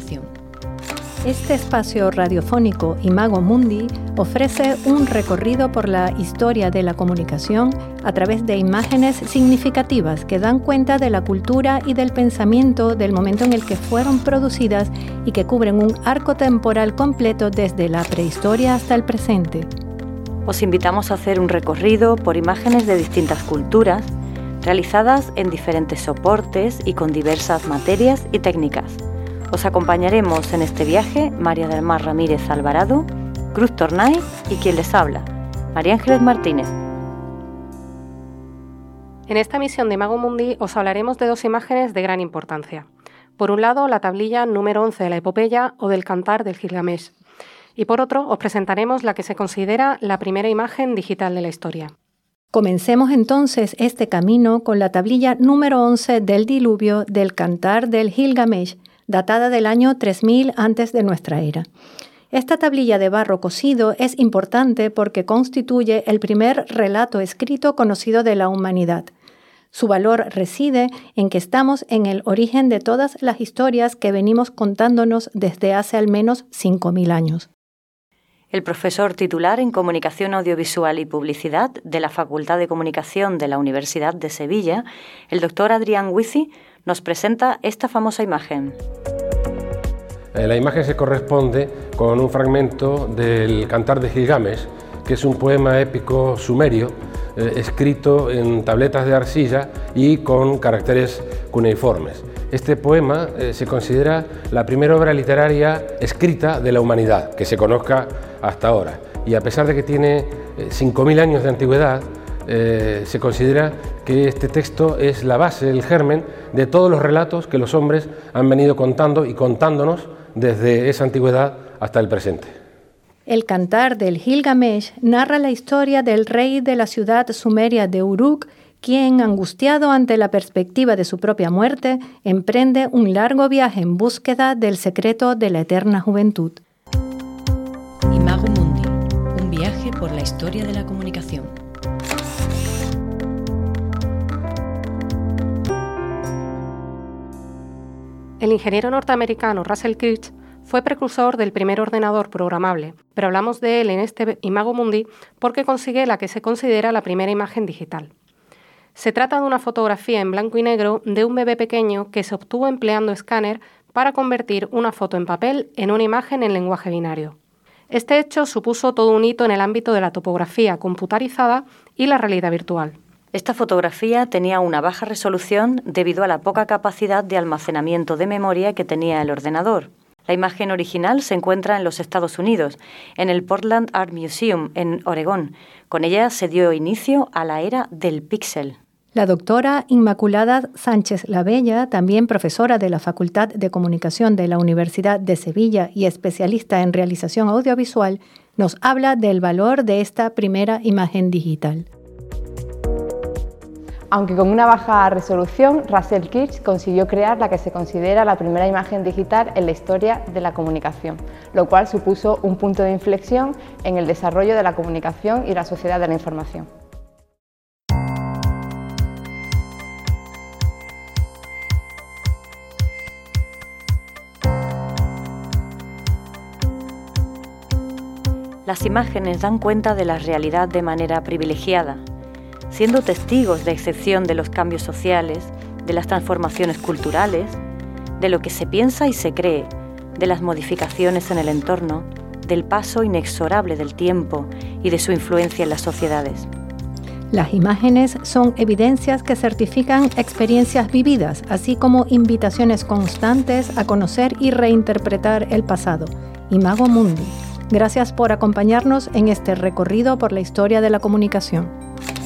comunicación. Este espacio radiofónico Imago Mundi ofrece un recorrido por la historia de la comunicación a través de imágenes significativas que dan cuenta de la cultura y del pensamiento del momento en el que fueron producidas y que cubren un arco temporal completo desde la prehistoria hasta el presente. Os invitamos a hacer un recorrido por imágenes de distintas culturas, realizadas en diferentes soportes y con diversas materias y técnicas. Os acompañaremos en este viaje María del Mar Ramírez Alvarado, Cruz Tornay y quien les habla, María Ángeles Martínez. En esta emisión de Imago Mundi os hablaremos de dos imágenes de gran importancia. Por un lado, la tablilla número 11 de la epopeya o del Cantar del Gilgamesh. Y por otro, os presentaremos la que se considera la primera imagen digital de la historia. Comencemos entonces este camino con la tablilla número 11 del diluvio del Cantar del Gilgamesh, datada del año 3000 antes de nuestra era. Esta tablilla de barro cocido es importante porque constituye el primer relato escrito conocido de la humanidad. Su valor reside en que estamos en el origen de todas las historias que venimos contándonos desde hace al menos 5000 años. El profesor titular en Comunicación Audiovisual y Publicidad de la Facultad de Comunicación de la Universidad de Sevilla, el doctor Adrián Huici, nos presenta esta famosa imagen. La imagen se corresponde con un fragmento del Cantar de Gilgamesh, que es un poema épico sumerio escrito en tabletas de arcilla y con caracteres cuneiformes. Este poema se considera la primera obra literaria escrita de la humanidad que se conozca hasta ahora, y a pesar de que tiene 5000 años de antigüedad, se considera que este texto es la base, el germen de todos los relatos que los hombres han venido contando y contándonos desde esa antigüedad hasta el presente. El Cantar del Gilgamesh narra la historia del rey de la ciudad sumeria de Uruk, quien, angustiado ante la perspectiva de su propia muerte, emprende un largo viaje en búsqueda del secreto de la eterna juventud. Imago Mundi, un viaje por la historia de la comunicación. El ingeniero norteamericano Russell Kirch fue precursor del primer ordenador programable, pero hablamos de él en este Imago Mundi porque consigue la que se considera la primera imagen digital. Se trata de una fotografía en blanco y negro de un bebé pequeño que se obtuvo empleando escáner para convertir una foto en papel en una imagen en lenguaje binario. Este hecho supuso todo un hito en el ámbito de la topografía computarizada y la realidad virtual. Esta fotografía tenía una baja resolución debido a la poca capacidad de almacenamiento de memoria que tenía el ordenador. La imagen original se encuentra en los Estados Unidos, en el Portland Art Museum, en Oregón. Con ella se dio inicio a la era del píxel. La doctora Inmaculada Sánchez Labella, también profesora de la Facultad de Comunicación de la Universidad de Sevilla y especialista en realización audiovisual, nos habla del valor de esta primera imagen digital. Aunque con una baja resolución, Russell Kirch consiguió crear la que se considera la primera imagen digital en la historia de la comunicación, lo cual supuso un punto de inflexión en el desarrollo de la comunicación y la sociedad de la información. Las imágenes dan cuenta de la realidad de manera privilegiada, siendo testigos de excepción de los cambios sociales, de las transformaciones culturales, de lo que se piensa y se cree, de las modificaciones en el entorno, del paso inexorable del tiempo y de su influencia en las sociedades. Las imágenes son evidencias que certifican experiencias vividas, así como invitaciones constantes a conocer y reinterpretar el pasado. Imago Mundi. Gracias por acompañarnos en este recorrido por la historia de la comunicación.